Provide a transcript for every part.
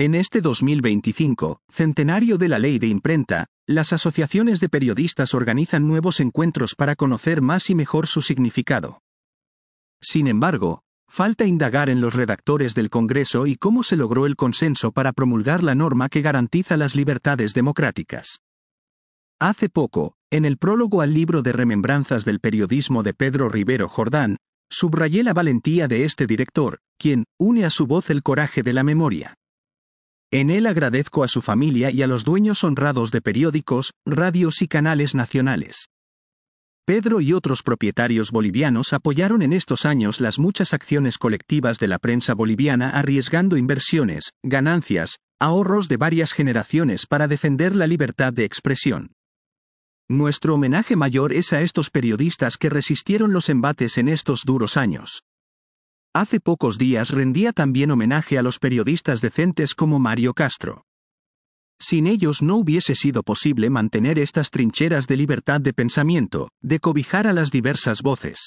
En este 2025, centenario de la ley de imprenta, las asociaciones de periodistas organizan nuevos encuentros para conocer más y mejor su significado. Sin embargo, falta indagar en los redactores del Congreso y cómo se logró el consenso para promulgar la norma que garantiza las libertades democráticas. Hace poco, en el prólogo al libro de remembranzas del periodismo de Pedro Rivero Jordán, subrayé la valentía de este director, quien une a su voz el coraje de la memoria. En él agradezco a su familia y a los dueños honrados de periódicos, radios y canales nacionales. Pedro y otros propietarios bolivianos apoyaron en estos años las muchas acciones colectivas de la prensa boliviana arriesgando inversiones, ganancias, ahorros de varias generaciones para defender la libertad de expresión. Nuestro homenaje mayor es a estos periodistas que resistieron los embates en estos duros años. Hace pocos días rendía también homenaje a los periodistas decentes como Mario Castro. Sin ellos no hubiese sido posible mantener estas trincheras de libertad de pensamiento, de cobijar a las diversas voces.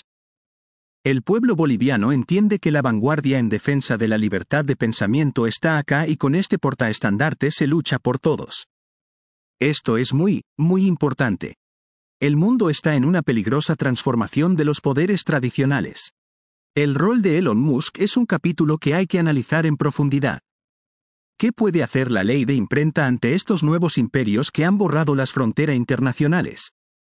El pueblo boliviano entiende que la vanguardia en defensa de la libertad de pensamiento está acá y con este portaestandarte se lucha por todos. Esto es muy importante. El mundo está en una peligrosa transformación de los poderes tradicionales. El rol de Elon Musk es un capítulo que hay que analizar en profundidad. ¿Qué puede hacer la ley de imprenta ante estos nuevos imperios que han borrado las fronteras internacionales?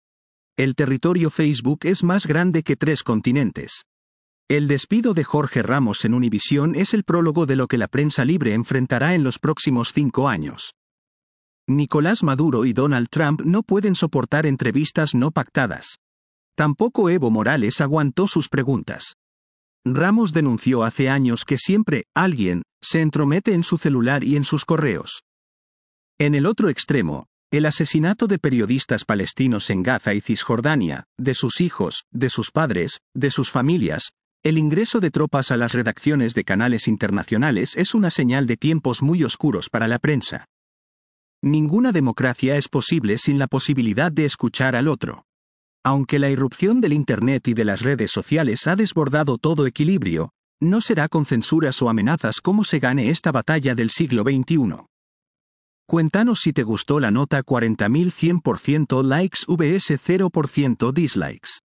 El territorio Facebook es más grande que 3 continentes. El despido de Jorge Ramos en Univisión es el prólogo de lo que la prensa libre enfrentará en los próximos 5 años. Nicolás Maduro y Donald Trump no pueden soportar entrevistas no pactadas. Tampoco Evo Morales aguantó sus preguntas. Ramos denunció hace años que siempre alguien se entromete en su celular y en sus correos. En el otro extremo, el asesinato de periodistas palestinos en Gaza y Cisjordania, de sus hijos, de sus padres, de sus familias, el ingreso de tropas a las redacciones de canales internacionales es una señal de tiempos muy oscuros para la prensa. Ninguna democracia es posible sin la posibilidad de escuchar al otro. Aunque la irrupción del Internet y de las redes sociales ha desbordado todo equilibrio, no será con censuras o amenazas como se gane esta batalla del siglo XXI. Cuéntanos si te gustó la nota 40.100% likes vs 0% dislikes.